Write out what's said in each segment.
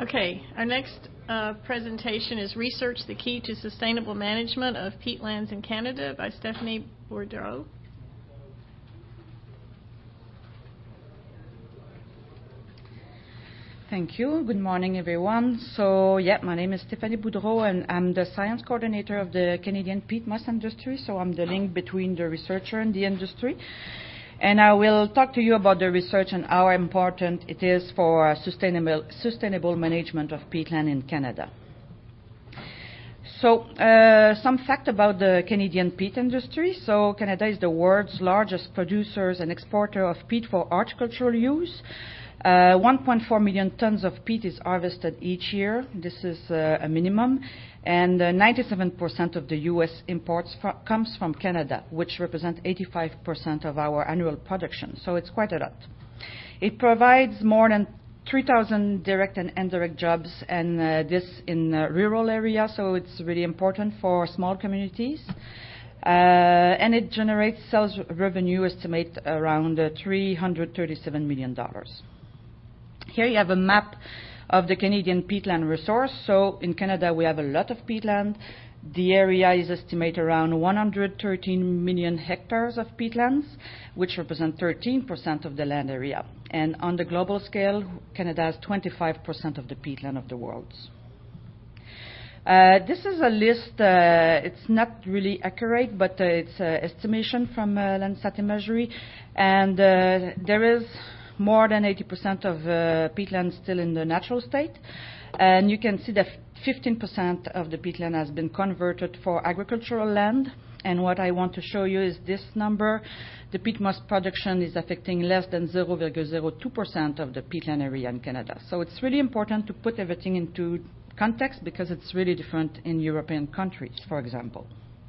Okay, our next presentation is Research the Key to Sustainable Management of Peatlands in Canada by Stephanie Boudreau. Thank you. Good morning, everyone. So, my name is Stephanie Boudreau, and I'm the science coordinator of the Canadian peat moss industry. So I'm the link between the researcher and the industry. And I will talk to you about the research and how important it is for sustainable management of peatland in Canada. So, some fact about the Canadian peat industry. So, Canada is the world's largest producers and exporter of peat for horticultural use. 1.4 million tons of peat is harvested each year. This is a minimum. And 97% of the U.S. imports comes from Canada, which represents 85% of our annual production. So it's quite a lot. It provides more than 3,000 direct and indirect jobs, and this in rural areas, so it's really important for small communities. And it generates sales revenue estimate around $337 million. Here you have a map of the Canadian peatland resource. So in Canada we have a lot of peatland. The area is estimated around 113 million hectares of peatlands, which represent 13% of the land area. And on the global scale, Canada has 25% of the peatland of the world. This is a list. It's not really accurate, but it's an estimation from Landsat Imagery. And there is more than 80% of peatland still in the natural state. And you can see that 15% of the peatland has been converted for agricultural land. And what I want to show you is this number. The peat moss production is affecting less than 0.02% of the peatland area in Canada. So it's really important to put everything into context because it's really different in European countries, for example.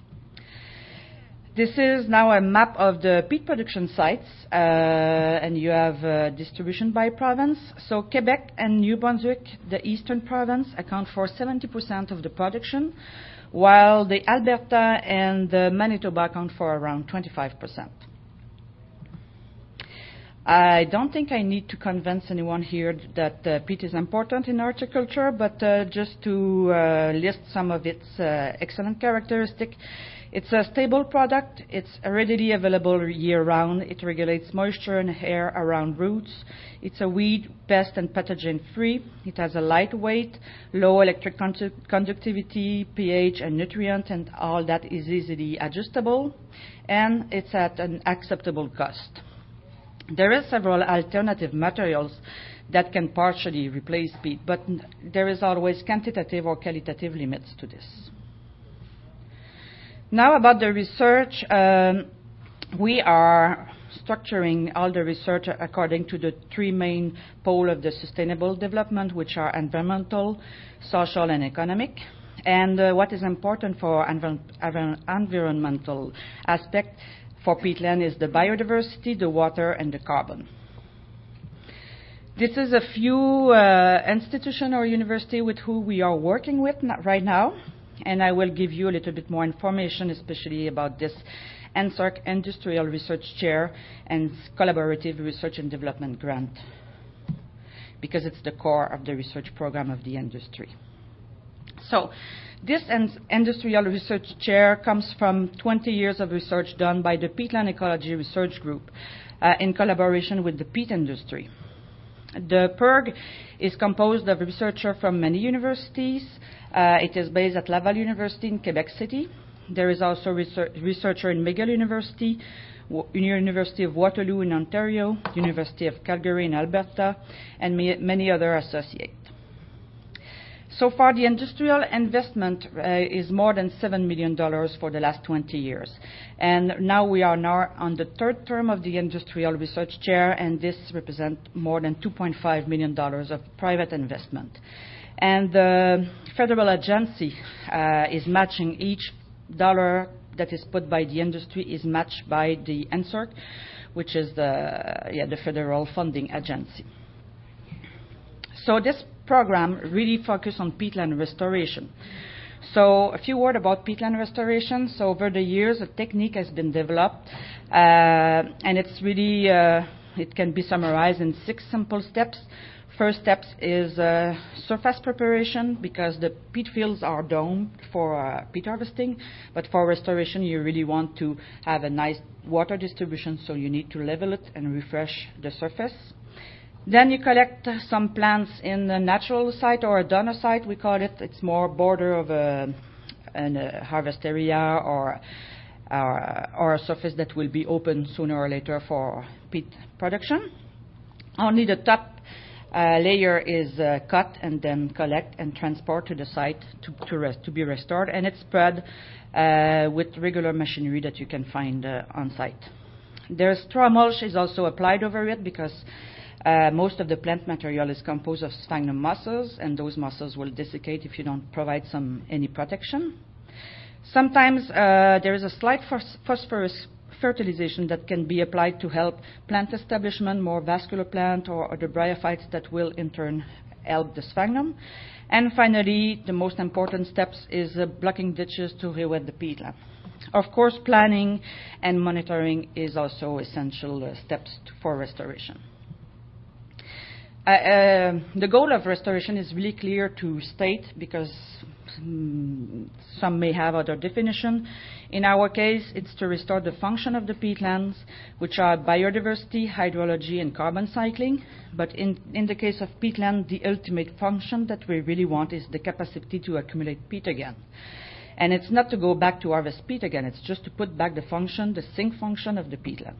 This is now a map of the peat production sites, and you have distribution by province. So Quebec and New Brunswick, the eastern province, account for 70% of the production, while the Alberta and the Manitoba account for around 25%. I don't think I need to convince anyone here that peat is important in horticulture, but just to list some of its excellent characteristics. It's a stable product. It's readily available year-round. It regulates moisture and air around roots. It's a weed, pest, and pathogen-free. It has a lightweight, low electric conductivity, pH, and nutrient, and all that is easily adjustable. And it's at an acceptable cost. There are several alternative materials that can partially replace peat, but there is always quantitative or qualitative limits to this. Now about the research, we are structuring all the research according to the three main poles of the sustainable development, which are environmental, social, and economic. And what is important for environmental aspect for peatland is the biodiversity, the water, and the carbon. This is a few institution or university with who we are working with right now. And I will give you a little bit more information, especially about this NSERC Industrial Research Chair and Collaborative Research and Development Grant, because it's the core of the research program of the industry. So this Industrial Research Chair comes from 20 years of research done by the Peatland Ecology Research Group in collaboration with the peat industry. The PERG is composed of researchers from many universities. It is based at Laval University in Quebec City. There is also researcher in McGill University, University of Waterloo in Ontario, University of Calgary in Alberta, and many other associates. So far, the industrial investment is more than $7 million for the last 20 years. And now we are on the third term of the Industrial Research Chair, and this represents more than $2.5 million of private investment. And the federal agency is matching each dollar that is put by the industry is matched by the NSERC, which is the federal funding agency. So this program really focuses on peatland restoration. So a few words about peatland restoration. So over the years, a technique has been developed, and it's really It can be summarized in 6 simple steps. First steps is surface preparation, because the peat fields are domed for peat harvesting, but for restoration you really want to have a nice water distribution, so you need to level it and refresh the surface. Then you collect some plants in a natural site or a donor site, we call it. It's more border of a harvest area or a surface that will be open sooner or later for peat production. Only the top layer is cut and then collect and transport to the site to be restored, and it's spread with regular machinery that you can find on site. There's straw mulch is also applied over it, because most of the plant material is composed of sphagnum mosses, and those mosses will desiccate if you don't provide any protection. Sometimes there is a slight phosphorus fertilization that can be applied to help plant establishment, more vascular plant, or the bryophytes that will in turn help the sphagnum. And finally, the most important steps is blocking ditches to re-wet the peatland. Of course, planning and monitoring is also essential steps for restoration. The goal of restoration is really clear to state, because some may have other definition. In our case, it's to restore the function of the peatlands, which are biodiversity, hydrology, and carbon cycling. But in the case of peatland, the ultimate function that we really want is the capacity to accumulate peat again. And it's not to go back to harvest peat again, it's just to put back the function, the sink function of the peatland.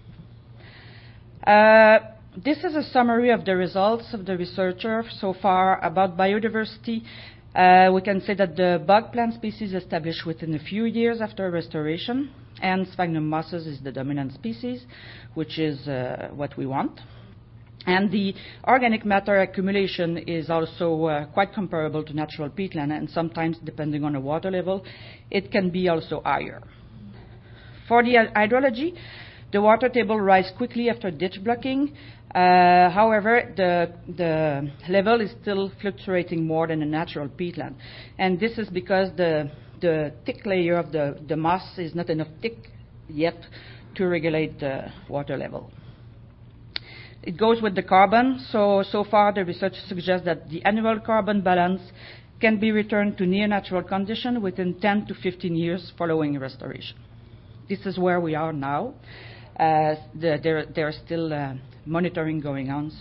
This is a summary of the results of the researcher so far about biodiversity. We can say that the bog plant species established within a few years after restoration, and sphagnum mosses is the dominant species, which is what we want. And the organic matter accumulation is also quite comparable to natural peatland, and sometimes, depending on the water level, it can be also higher. For the hydrology, the water table rises quickly after ditch blocking. However, the level is still fluctuating more than a natural peatland. And this is because the thick layer of the moss is not enough thick yet to regulate the water level. It goes with the carbon. So far, the research suggests that the annual carbon balance can be returned to near natural condition within 10 to 15 years following restoration. This is where we are now. There are still monitoring going on.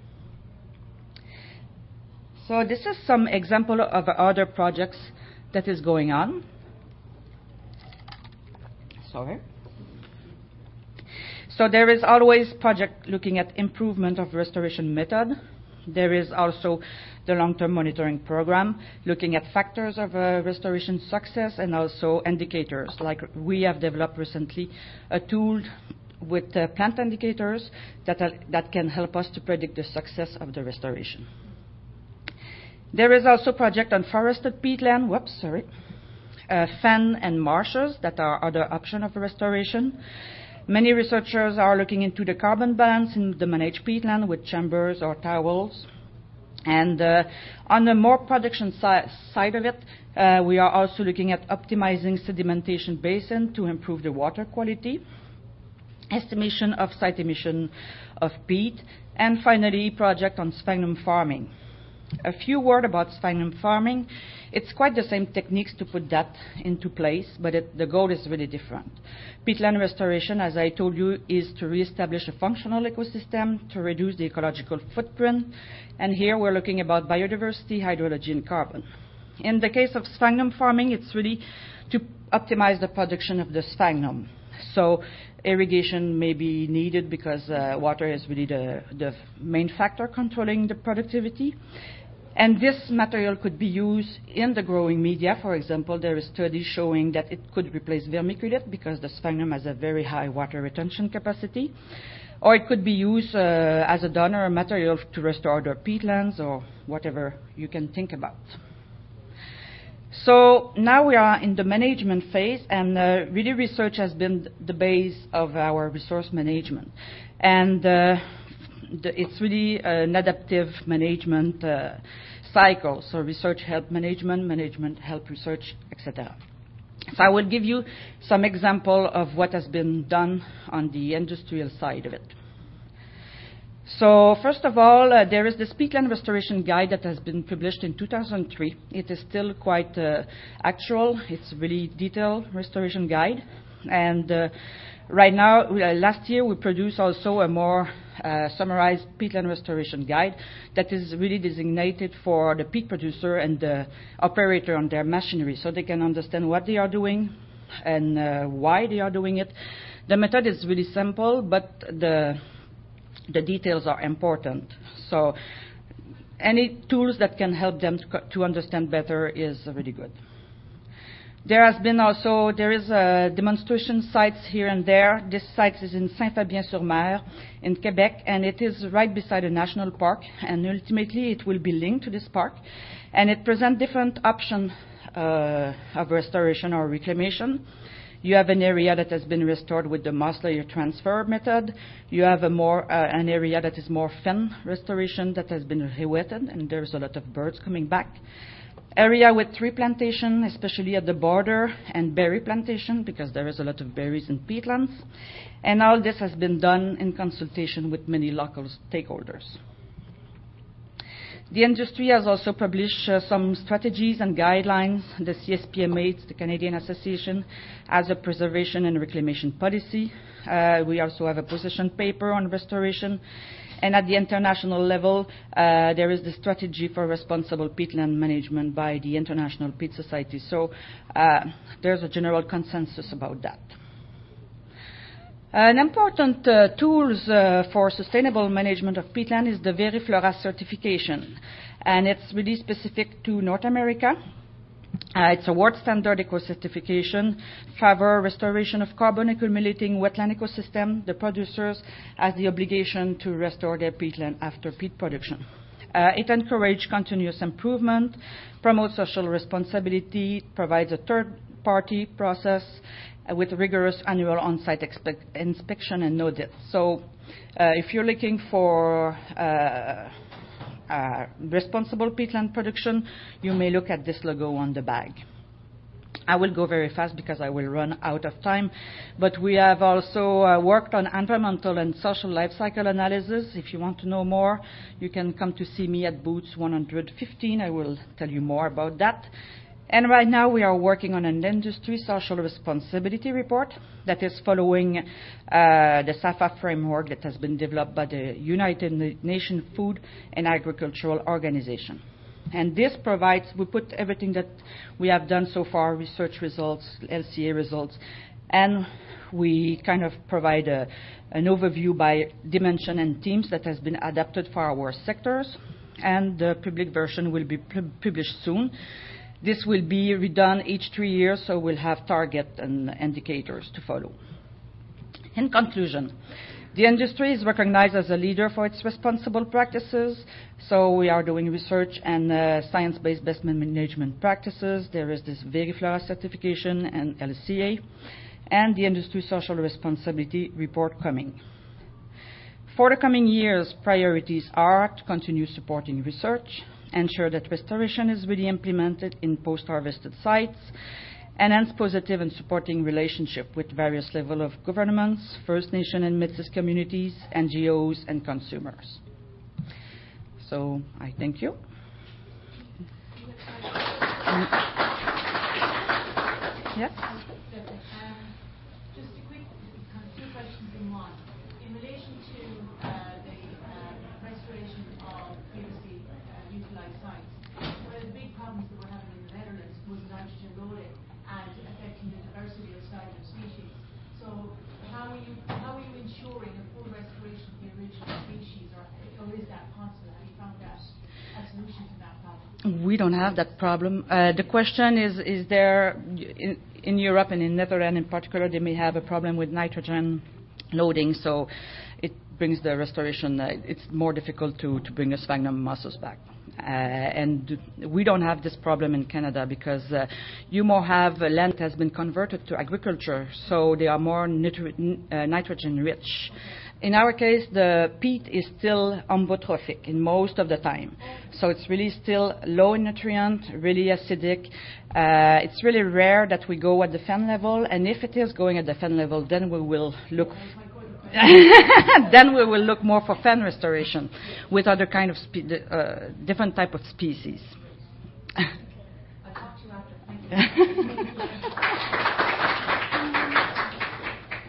So this is some example of other projects that is going on. Sorry. So there is always project looking at improvement of restoration method. There is also the long-term monitoring program looking at factors of restoration success and also indicators. Like we have developed recently a tool with plant indicators that can help us to predict the success of the restoration. There is also a project on forested peatland, fen and marshes that are other option of restoration. Many researchers are looking into the carbon balance in the managed peatland with chambers or towels. And on the more production side of it, we are also looking at optimizing sedimentation basin to improve the water quality, estimation of site emission of peat, and finally, project on sphagnum farming. A few words about sphagnum farming. It's quite the same techniques to put that into place, but the goal is really different. Peatland restoration, as I told you, is to reestablish a functional ecosystem, to reduce the ecological footprint, and here we're looking about biodiversity, hydrology, and carbon. In the case of sphagnum farming, it's really to optimize the production of the sphagnum. So irrigation may be needed because water is really the main factor controlling the productivity. And this material could be used in the growing media. For example, there is studies showing that it could replace vermiculite because the sphagnum has a very high water retention capacity. Or it could be used as a donor material to restore the peatlands or whatever you can think about. So now we are in the management phase, and really research has been the base of our resource management. And it's really an adaptive management cycle. So research help management, management help research, etc. So I will give you some example of what has been done on the industrial side of it. So first of all, there is this peatland restoration guide that has been published in 2003. It is still quite actual. It's a really detailed restoration guide. And right now, last year, we produced also a more summarized peatland restoration guide that is really designated for the peat producer and the operator on their machinery, so they can understand what they are doing and why they are doing it. The method is really simple, but the details are important. So any tools that can help them to understand better is really good. There is demonstration sites here and there. This site is in Saint-Fabien-sur-Mer in Quebec, and it is right beside a national park, and ultimately it will be linked to this park. And it presents different options of restoration or reclamation. You have an area that has been restored with the moss layer transfer method. You have an area that is more fen restoration that has been rewetted, and there's a lot of birds coming back. Area with tree plantation, especially at the border, and berry plantation, because there is a lot of berries in peatlands. And all this has been done in consultation with many local stakeholders. The industry has also published some strategies and guidelines. The CSPMA, the Canadian Association, has a preservation and reclamation policy. We also have a position paper on restoration. And at the international level, there is the strategy for responsible peatland management by the International Peat Society. So there's a general consensus about that. An important tool for sustainable management of peatland is the Veriflora certification, and it's really specific to North America. It's a world standard eco-certification, favor restoration of carbon accumulating wetland ecosystem. The producers have the obligation to restore their peatland after peat production. It encourages continuous improvement, promotes social responsibility, provides a third-party process with rigorous annual on-site inspection and audit. So if you're looking for responsible peatland production, you may look at this logo on the bag. I will go very fast because I will run out of time, but we have also worked on environmental and social life cycle analysis. If you want to know more, you can come to see me at booth 115. I will tell you more about that. And right now we are working on an industry social responsibility report that is following the SAFA framework that has been developed by the United Nations Food and Agricultural Organization. And this provides, we put everything that we have done so far, research results, LCA results, and we kind of provide an overview by dimension and themes that has been adapted for our sectors, and the public version will be published soon. This will be redone each 3 years, so we'll have target and indicators to follow. In conclusion, the industry is recognized as a leader for its responsible practices, so we are doing research and science-based best management practices. There is this Veriflora certification and LCA, and the industry social responsibility report coming. For the coming years, priorities are to continue supporting research, ensure that restoration is really implemented in post-harvested sites, enhance positive and supporting relationship with various levels of governments, First Nation and Métis communities, NGOs, and consumers. So I thank you. Yes? Just a quick, two questions in one. In relation to the restoration of previously utilized sites, one of the big problems that we're having in the Netherlands was nitrogen loading and affecting the diversity of silent species. So how are you ensuring a full restoration of the original species, or is that possible? Have you found that a solution to that problem? We don't have that problem. The question is there, in Europe and in Netherlands in particular, they may have a problem with nitrogen loading, so it brings the restoration, it's more difficult to bring the sphagnum mosses back. And we don't have this problem in Canada because you more have land that has been converted to agriculture, so they are more nitrogen rich. In our case, the peat is still ambotrophic in most of the time. So it's really still low in nutrient, really acidic. It's really rare that we go at the fen level, and if it is going at the fen level, then we will look. Then we will look more for fen restoration with other kind of different type of species. I'll talk to you after. Thank you.